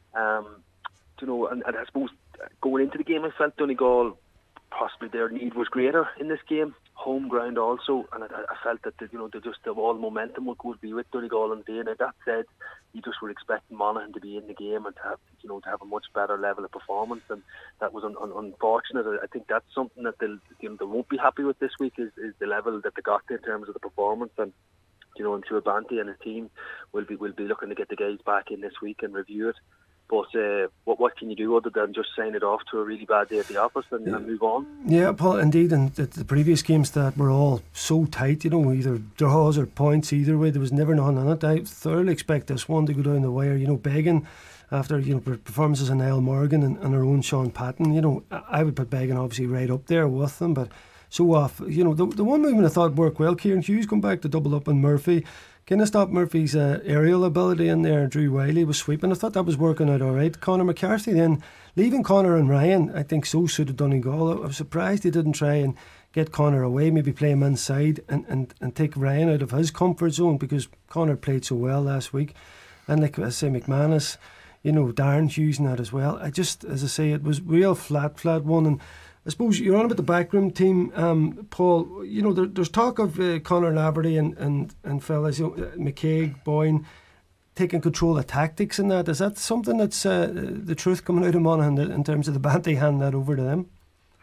And I suppose going into the game, I felt Donegal possibly their need was greater in this game, home ground also, and I felt that all the momentum would be with Donegal on the day. And that said, you just were expecting Monaghan to be in the game and to have a much better level of performance, and that was unfortunate. I think that's something that they won't be happy with this week is the level that they got in terms of the performance. And I'm sure Banty and his team will be looking to get the guys back in this week and review it. But what can you do other than just sign it off to a really bad day at the office and move on? Yeah, Paul, indeed. And the previous games that were all so tight, either draws or points either way, there was never none on it. I thoroughly expect this one to go down the wire. Beggan, after performances in Niall Morgan and our own Sean Patton, I would put Beggan obviously right up there with them, but so off. The one movement I thought worked well, Kieran Hughes come back to double up on Murphy. Kind of stopped Murphy's aerial ability in there. Drew Wiley was sweeping. I thought that was working out all right. Conor McCarthy then, leaving Conor and Ryan, I think so suited Donegal. I was surprised he didn't try and get Conor away, maybe play him inside and take Ryan out of his comfort zone, because Conor played so well last week. And like I say, McManus, Darren Hughes and that as well. As I say, it was real flat one. And I suppose you're on about the backroom team, Paul. There's talk of Conor Laverty and fellas, McCaig, Boyne, taking control of tactics and that. Is that something that's the truth coming out of Monaghan in terms of the Banty handing that over to them?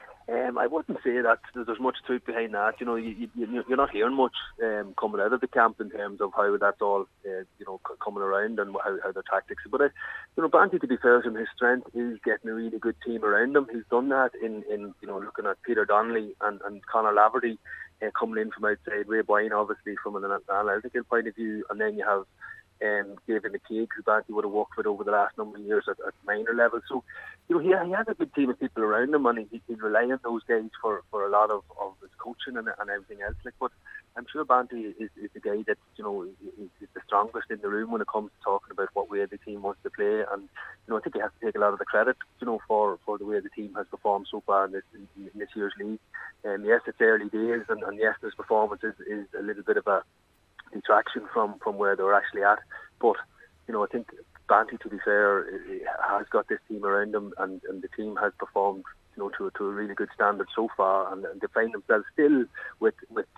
I wouldn't say that there's much truth behind that. You're not hearing much coming out of the camp in terms of how that's all coming around and how their tactics. But Banty, to be fair to him, his strength is getting a really good team around him. He's done that in looking at Peter Donnelly and Conor Laverty coming in from outside. Ray Boyne, obviously, from an analytical point of view, and then you have David McCaig, who Banty would have worked with over the last number of years at minor level. So, he has a good team of people around him, and he's relying on those guys for a lot of his coaching and everything else. But I'm sure Banty is the guy that is the strongest in the room when it comes to talking about what way the team wants to play. And I think he has to take a lot of the credit for the way the team has performed so far in this year's league. Yes, it's early days, and yes, this performance is a little bit of a detraction from where they were actually at, but I think Banty, to be fair, has got this team around him, and the team has performed to a really good standard so far, and they find themselves still with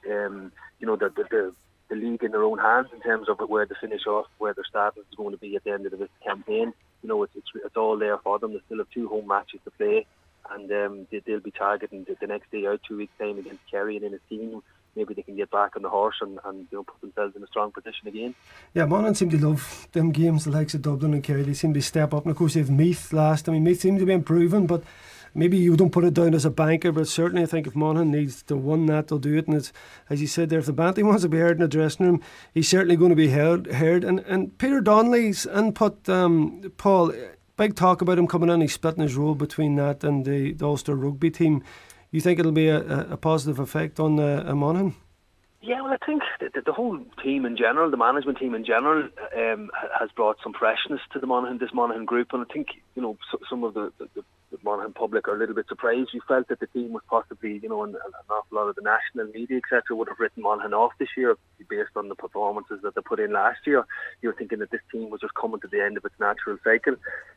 the league in their own hands in terms of where they finish off, where their status is going to be at the end of this campaign. It's all there for them. They still have 2 home matches to play, and they'll be targeting the next day out, 2 weeks time against Kerry and in a team. Maybe they can get back on the horse and put themselves in a strong position again. Yeah, Monaghan seem to love them games, the likes of Dublin and Kerry. They seem to step up. And of course, they have Meath last. Meath seems to be improving, but maybe you don't put it down as a banker. But certainly, I think if Monaghan needs to win that, they'll do it. And it's, as you said there, if the Banty wants to be heard in the dressing room, he's certainly going to be heard. And Peter Donnelly's input, Paul, big talk about him coming in. He's splitting his role between that and the Ulster rugby team. You think it'll be a positive effect on Monaghan? Yeah, well, I think the whole team in general, the management team in general, has brought some freshness to this Monaghan group, and I think some of the Monaghan public are a little bit surprised. We felt that the team was possibly, an awful lot of the national media, etc., would have written Monaghan off this year based on the performances that they put in last year. You're thinking that this team was just coming to the end of its natural cycle.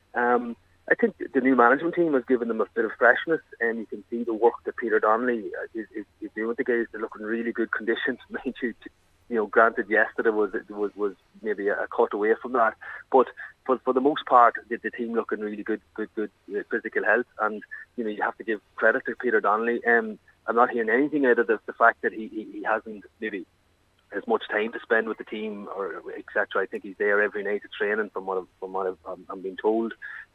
I think the new management team has given them a bit of freshness, and you can see the work that Peter Donnelly is doing with the guys. They look in really good conditions. Granted, yesterday was maybe a cut away from that, but for the most part, the team look in really good physical health, and you have to give credit to Peter Donnelly. I'm not hearing anything out of the fact that he hasn't maybe as much time to spend with the team or etc. I think he's there every night at training from what I'm being told.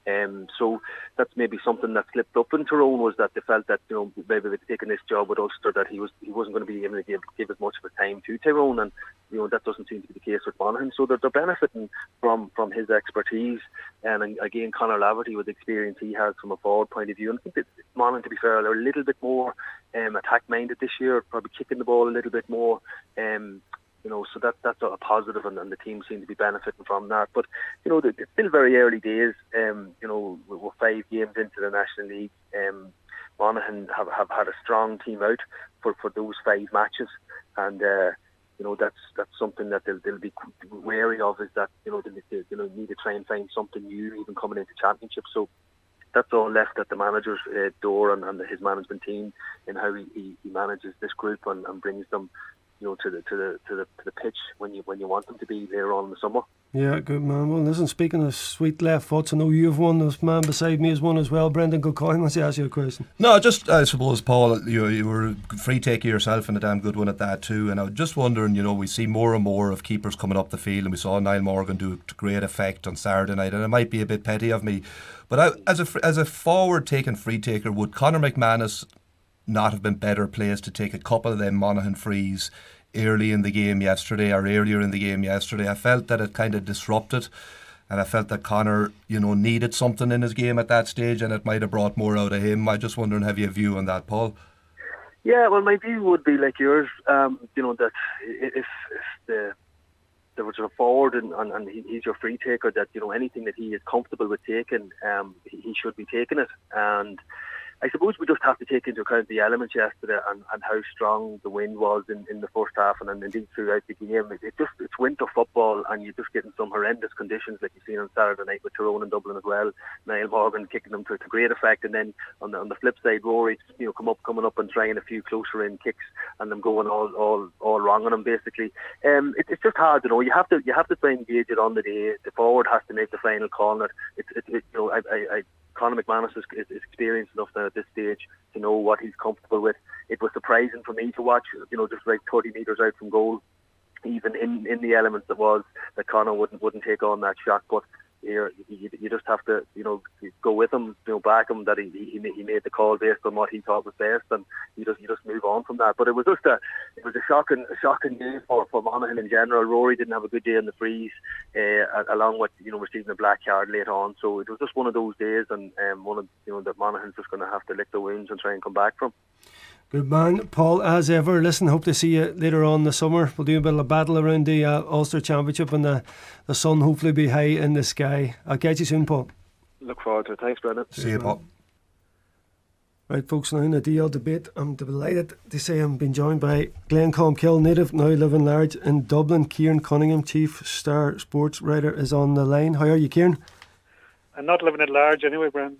So that's maybe something that slipped up in Tyrone, was that they felt that, you know, maybe they'd taken this job with Ulster, that he wasn't going to be able to give as much of his time to Tyrone, and you know that doesn't seem to be the case with Monaghan. So they're benefiting from his expertise, and again Conor Laverty with the experience he has from a forward point of view. And I think that Monaghan, to be fair, they're a little bit more attack minded this year, probably kicking the ball a little bit more. You know, so that's a positive, and the team seem to be benefiting from that. But you know, it's still very early days. You know, we're 5 games into the National League. Monaghan have had a strong team out for those 5 matches, and you know that's something that they'll be wary of, is that you know they need to try and find something new even coming into championship. So that's all left at the manager's door and his management team, in how he manages this group and brings them, you know, to the pitch when you want them to be later on in the summer. Yeah, good man. Well, listen, speaking of sweet left foots, I know you've one. This man beside me has one as well. Brendan Kilcoyne wants to ask you a question. No, just I suppose, Paul, you were a free taker yourself, and a damn good one at that too. And I was just wondering, you know, we see more and more of keepers coming up the field, and we saw Niall Morgan do great effect on Saturday night. And it might be a bit petty of me, but as a forward taking free taker, would Conor McManus not have been better placed to take a couple of them Monaghan frees early in the game yesterday, or earlier in the game yesterday? I felt that it kind of disrupted, and I felt that Conor, you know, needed something in his game at that stage, and it might have brought more out of him. I just wondering, have you a view on that, Paul? Yeah, well, my view would be like yours. You know, that if there was a forward and he's your free taker, that, you know, anything that he is comfortable with taking, he should be taking it. And I suppose we just have to take into account the elements yesterday and how strong the wind was in the first half, and then indeed throughout the game. It's winter football, and you're just getting some horrendous conditions like you've seen on Saturday night with Tyrone and Dublin as well. Niall Morgan kicking them to great effect, and then on the flip side, Rory, you know, coming up and trying a few closer in kicks, and them going all wrong on him basically. It's just hard, you know. You have to try and gauge it on the day. The forward has to make the final call. You know, Conor McManus is experienced enough now at this stage to know what he's comfortable with. It was surprising for me to watch, you know, just like 30 metres out from goal, even in the elements that Conor wouldn't take on that shot. But you just have to, you know, go with him, you know, back him that he made the call based on what he thought was best, and you just move on from that. But it was a shocking day for Monaghan in general. Rory didn't have a good day in the freeze, along with, you know, receiving a black card later on. So it was just one of those days, and one of, you know, that Monaghan's just going to have to lick the wounds and try and come back from. Good man, Paul, as ever. Listen, hope to see you later on this summer. We'll do a bit of a battle around the Ulster Championship, and the sun hopefully be high in the sky. I'll catch you soon, Paul. Look forward to it. Thanks, Brendan. See you, Paul. Right, folks, now in the DL debate, I'm delighted to say I'm being joined by Glencombe native, now living large in Dublin. Kieran Cunningham, Chief Star Sports Writer, is on the line. How are you, Kieran? I'm not living at large anyway, Brendan.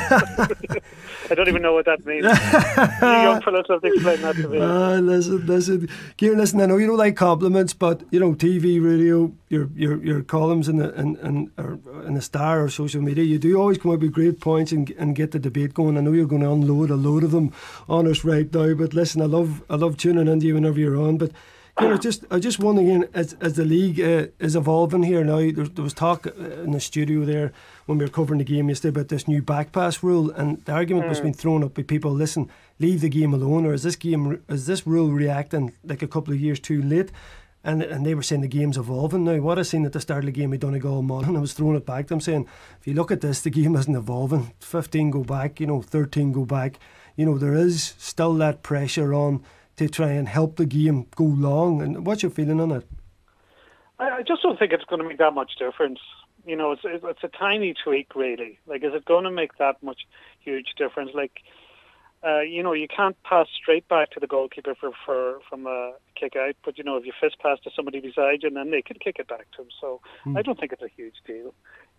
I don't even know what that means. You young fellas have to explain that to me. Listen, Kieran, listen, I know you don't like compliments, but you know, TV, radio, your columns in the Star or social media, you do always come up with great points and get the debate going. I know you're going to unload a load of them on us right now, but listen, I love tuning into you whenever you're on. But you know, I just wonder again, as the league is evolving here now, there was talk in the studio there when we were covering the game yesterday about this new back pass rule, and the argument was being thrown up by people, listen, leave the game alone, or is this rule reacting like a couple of years too late? And they were saying the game's evolving now. What I seen at the start of the game with Donegal and Monaghan, I was throwing it back to them saying, if you look at this, the game isn't evolving. 15 go back, 13 go back. There is still that pressure on to try and help the game go long. And what's your feeling on it? I just don't think it's going to make that much difference. It's a tiny tweak, really. Like, is it going to make that much huge difference? Like, you can't pass straight back to the goalkeeper from a kick out, but if you fist pass to somebody beside you, and then they can kick it back to him. So I don't think it's a huge deal.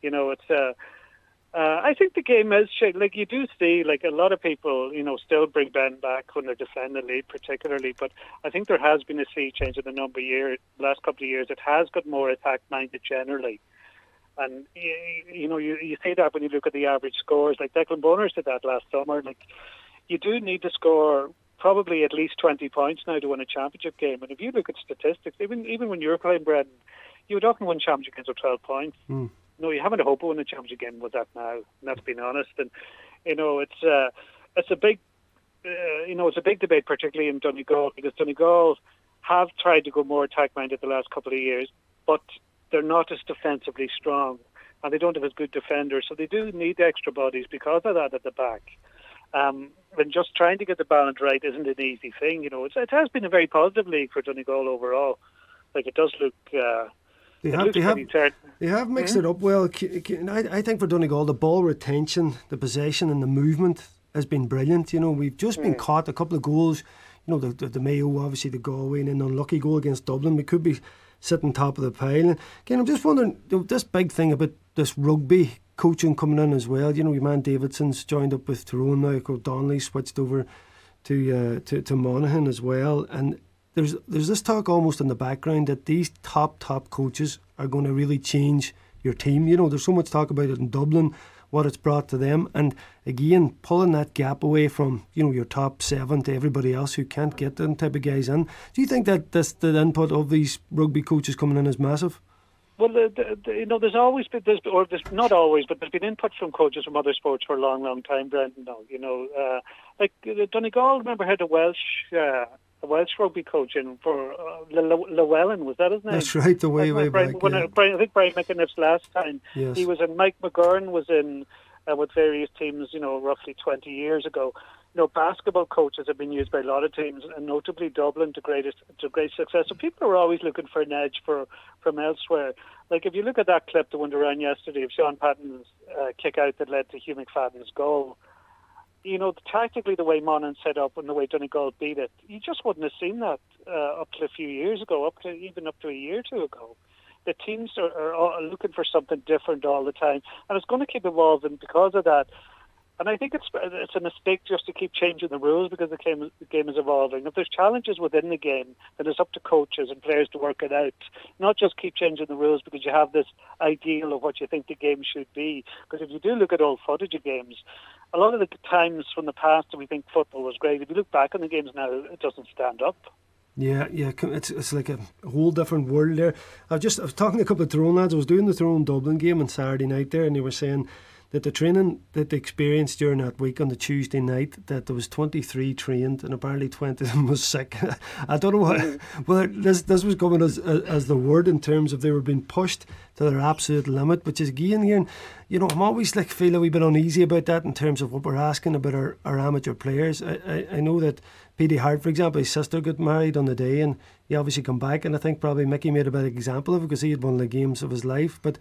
I think the game is shaped. Like, you do see, like, a lot of people, still bring Ben back when they're defending the lead, particularly. But I think there has been a sea change in the last couple of years. It has got more attack-minded generally. And, you see that when you look at the average scores. Like, Declan Boners did that last summer. Like, you do need to score probably at least 20 points now to win a championship game. And if you look at statistics, even when you were playing, Brendan, you would often win championship games with 12 points. No, you haven't a hope of winning a championship game with that now. And that's being honest. And it's a big, it's a big debate, particularly in Donegal, because Donegal have tried to go more attack-minded the last couple of years, but they're not as defensively strong, and they don't have as good defenders, so they do need extra bodies because of that at the back. And just trying to get the balance right isn't an easy thing. It has been a very positive league for Donegal overall. Like, it does look. They have mixed it up well. I think for Donegal, the ball retention, the possession, and the movement has been brilliant. We've just been caught a couple of goals. The Mayo, obviously the Galway, and an unlucky goal against Dublin. We could be sitting top of the pile. And again, I'm just wondering, this big thing about this rugby coaching coming in as well. Your man Davidson's joined up with Tyrone now. Donnelly switched over to Monaghan as well. And there's this talk almost in the background that these top coaches are going to really change your team. There's so much talk about it in Dublin, what it's brought to them, and again pulling that gap away from your top 7 to everybody else who can't get them type of guys in. Do you think that the input of these rugby coaches coming in is massive? Well, there's always been there's not always, but there's been input from coaches from other sports for a long time, Brendan. Like Donegal, remember, had a Welsh rugby coach in for Llewellyn, was that his name? That's right, the way back. I think Brian McInniff's last time. Yes. He was in. Mike McGurn was in with various teams, roughly 20 years ago. Basketball coaches have been used by a lot of teams, and notably Dublin to great success. So people are always looking for an edge from elsewhere. Like, if you look at that clip that went around yesterday of Sean Patton's kick out that led to Hugh McFadden's goal, tactically the way Monaghan set up and the way Donegal beat it, you just wouldn't have seen that up to a few years ago, up to a year or two ago. The teams are looking for something different all the time, and it's going to keep evolving because of that. And I think it's a mistake just to keep changing the rules because the game is evolving. If there's challenges within the game, then it's up to coaches and players to work it out. Not just keep changing the rules because you have this ideal of what you think the game should be. Because if you do look at old footage of games, a lot of the times from the past we think football was great. If you look back on the games now, it doesn't stand up. Yeah, it's like a whole different world there. I was talking to a couple of Tyrone lads. I was doing the Tyrone Dublin game on Saturday night there, and they were saying that the training that they experienced during that week on the Tuesday night, that there was 23 trained and apparently 20 of them was sick. I don't know whether this was coming as the word in terms of they were being pushed to their absolute limit, which is again here. I'm always feel a wee bit uneasy about that in terms of what we're asking about our amateur players. I know that P.D. Hart, for example, his sister got married on the day and he obviously come back, and I think probably Mickey made a better example of it because he had one of the games of his life. But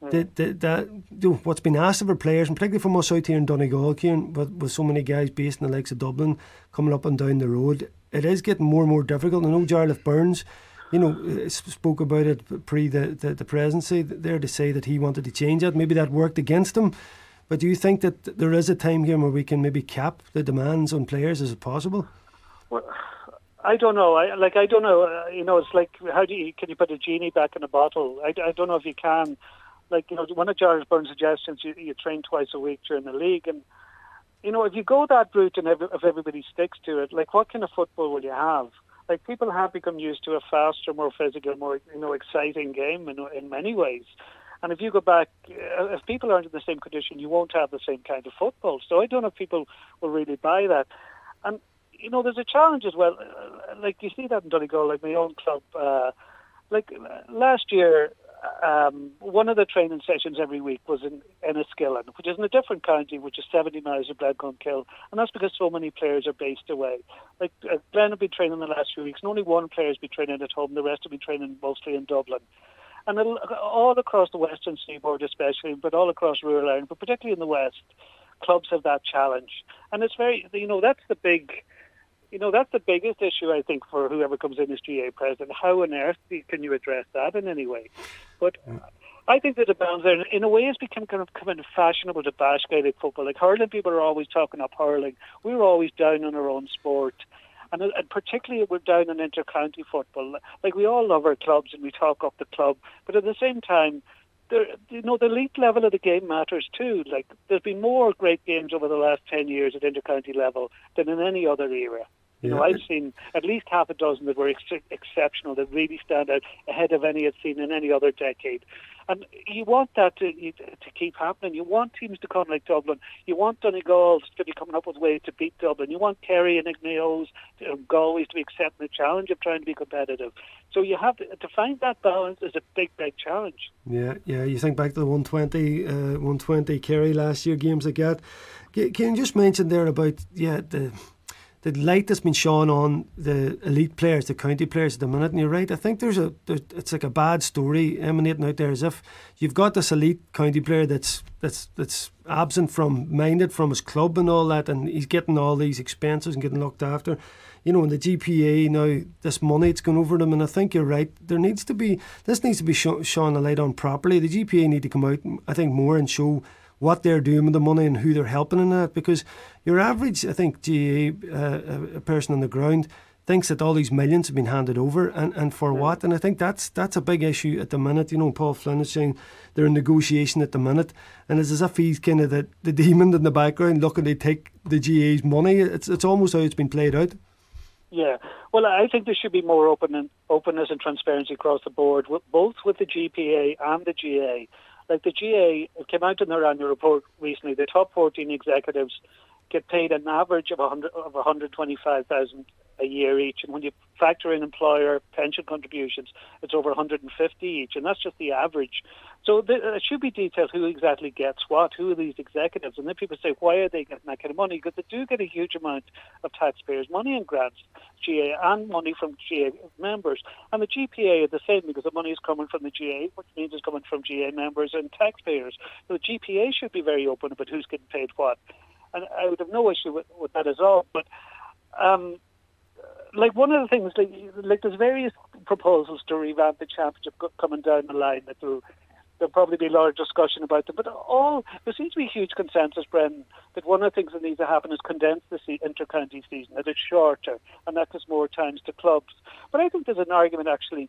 what's been asked of our players, and particularly from us out here in Donegal, Kieran, with so many guys based in the likes of Dublin coming up and down the road, it is getting more and more difficult. I know Jarlath Burns, spoke about it pre the presidency there to say that he wanted to change that. Maybe that worked against him. But do you think that there is a time here where we can maybe cap the demands on players? Is it possible? Well, I don't know. I don't know. It's like, can you put a genie back in a bottle? I don't know if you can. One of Jarlath Burns' suggestions, you train twice a week during the league, and if you go that route and if everybody sticks to it, what kind of football will you have? People have become used to a faster, more physical, more exciting game in many ways. And if you go back, if people aren't in the same condition, you won't have the same kind of football. So I don't know if people will really buy that. And there's a challenge as well. You see that in Donegal, my own club. Last year, one of the training sessions every week was in Enniskillen, which is in a different county, which is 70 miles from Glencoe, and that's because so many players are based away. Glen have been training the last few weeks, and only one player has been training at home. The rest have been training mostly in Dublin. And all across the western seaboard especially, but all across rural Ireland, but particularly in the west, clubs have that challenge. And it's very, that's the biggest issue, I think, for whoever comes in as GA president. How on earth can you address that in any way? But I think that the balance there, in a way, has become kind of fashionable to bash Gaelic football. Hurling, people are always talking up hurling. We were always down on our own sport. And particularly we're down on inter-county football. We all love our clubs and we talk up the club. But at the same time, the elite level of the game matters too. There's been more great games over the last 10 years at inter-county level than in any other era. You know, I've seen at least half a dozen that were exceptional, that really stand out ahead of any I've seen in any other decade. And you want that to keep happening. You want teams to come like Dublin. You want Donegal to be coming up with ways to beat Dublin. You want Kerry and Igneos, Galway to be accepting the challenge of trying to be competitive. So you have to find that balance is a big challenge. Yeah. You think back to the 120 Kerry last year, games like that. Can you just mention there about the light that's been shone on the elite players, the county players at the minute, and you're right, I think it's like a bad story emanating out there, as if you've got this elite county player that's minded from his club and all that, and he's getting all these expenses and getting looked after. You know, in the GPA now, this money it's gone over them, and I think you're right. This needs to be shone a light on properly. The GPA need to come out, I think, more and show what they're doing with the money and who they're helping in that, because your average, I think, GA a person on the ground thinks that all these millions have been handed over, and for what? And I think that's a big issue at the minute. You know, Paul Flynn is saying they're in negotiation at the minute, and it's as if he's kind of the demon in the background looking to take the GA's money. It's almost how it's been played out. Yeah, well, I think there should be more openness and transparency across the board, both with the GPA and the GA. Like the GA, it came out in their annual report recently, the top 14 executives get paid an average of 125,000 a year each, and when you factor in employer pension contributions, it's over 150 each, and that's just the average. So it should be detailed who exactly gets what, who are these executives, and then people say, why are they getting that kind of money? Because they do get a huge amount of taxpayers' money and grants, GA, and money from GA members. And the GPA are the same, because the money is coming from the GA, which means it's coming from GA members and taxpayers. So the GPA should be very open about who's getting paid what. And I would have no issue with that at all. But like one of the things, like there's various proposals to revamp the championship coming down the line that there'll probably be a lot of discussion about them. But there seems to be a huge consensus, Brendan, that one of the things that needs to happen is condense the inter-county season, that it's shorter, and that gives more times to clubs. But I think there's an argument actually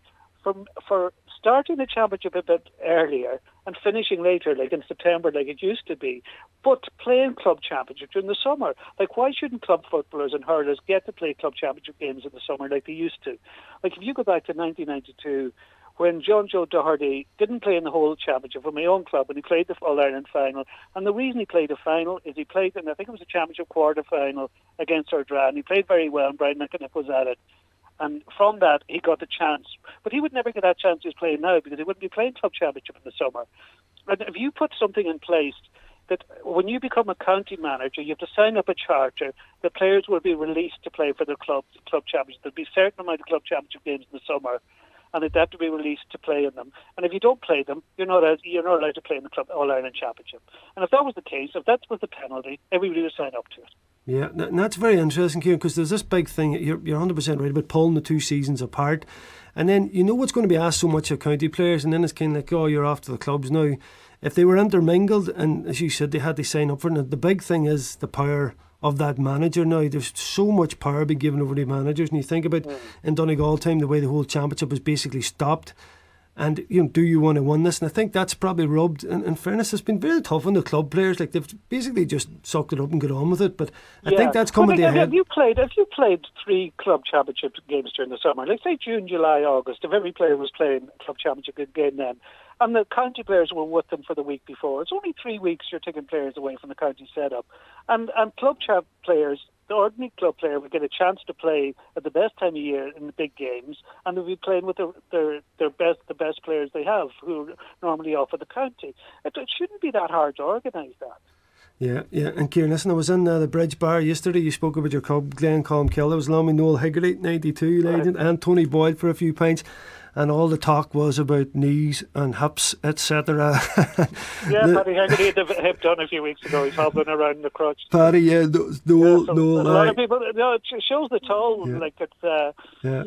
for starting the championship a bit earlier and finishing later, like in September, like it used to be, but playing club championship during the summer. Like, why shouldn't club footballers and hurlers get to play club championship games in the summer like they used to? Like, if you go back to 1992, when John Joe Doherty didn't play in the whole championship for my own club, and he played the All-Ireland final, and the reason he played a final is he played in, I think it was a championship quarter-final against Ardra, and he played very well, and Brian McInniff was at it. And from that, he got the chance. But he would never get that chance he's playing now, because he wouldn't be playing club championship in the summer. And if you put something in place that when you become a county manager, you have to sign up a charter, the players will be released to play for their club championship. There'll be a certain amount of club championship games in the summer, and they'd have to be released to play in them. And if you don't play them, you're not allowed to play in the Club All-Ireland Championship. And if that was the case, if that was the penalty, everybody would sign up to it. Yeah, and that's very interesting, Kieran, because there's this big thing, you're 100% right about pulling the two seasons apart, and then you know what's going to be asked so much of county players, and then it's kind of like, oh, you're off to the clubs now. If they were intermingled, and as you said, they had to sign up for it, and the big thing is the power of that manager now. There's so much power being given over to managers, and you think about in Donegal time, the way the whole championship was basically stopped, and do you want to win this? And I think that's probably rubbed. In fairness, it's been very tough on the club players. Like, they've basically just sucked it up and got on with it. But I think that's coming to a head. If you played 3 club championship games during the summer, like say June, July, August, if every player was playing a club championship game then, and the county players were with them for the week before, it's only 3 weeks you're taking players away from the county setup. And club champ players, the ordinary club player would get a chance to play at the best time of year in the big games, and they'll be playing with the best players they have, who are normally off of the county. It shouldn't be that hard to organise that. Yeah. And Kieran, listen, I was in the Bridge Bar yesterday. You spoke about your club, Glen Colmkill. There was along with Noel Higgery, 92 legend, and Tony Boyle for a few pints. And all the talk was about knees and hips, etc. Yeah, Paddy Haggerty had the hip done a few weeks ago. He's hobbling around the crutch. Paddy, yeah, Noel. A lot of people, it shows the toll. Yeah. Like it's,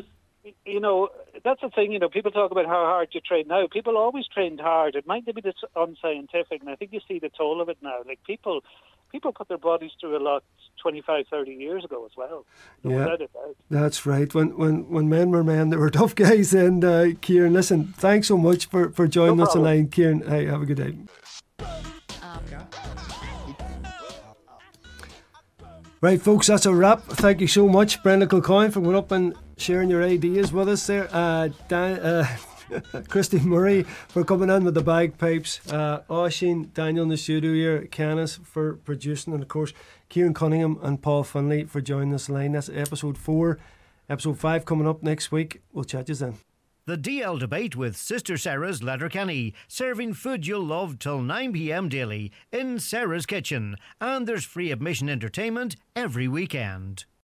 that's the thing. People talk about how hard you train now. People always trained hard. It might be this unscientific, and I think you see the toll of it now. Like people put their bodies through a lot 25, 30 years ago as well. Yeah, that's right. When men were men, they were tough guys. And Kieran, listen, thanks so much for joining us online. Kieran, hey, have a good day. Right, folks, that's a wrap. Thank you so much, Brendan Kilcoyne, for going up and sharing your ideas with us there. Christy Murray for coming in with the bagpipes. Oisin, Daniel in the studio here, Canis for producing, and of course Kieran Cunningham and Paul Finlay for joining us line. That's episode 4. Episode 5 coming up next week. We'll chat you then. The DL Debate with Sister Sarah's Letterkenny, serving food you'll love till 9 p.m. daily in Sarah's Kitchen, and there's free admission entertainment every weekend.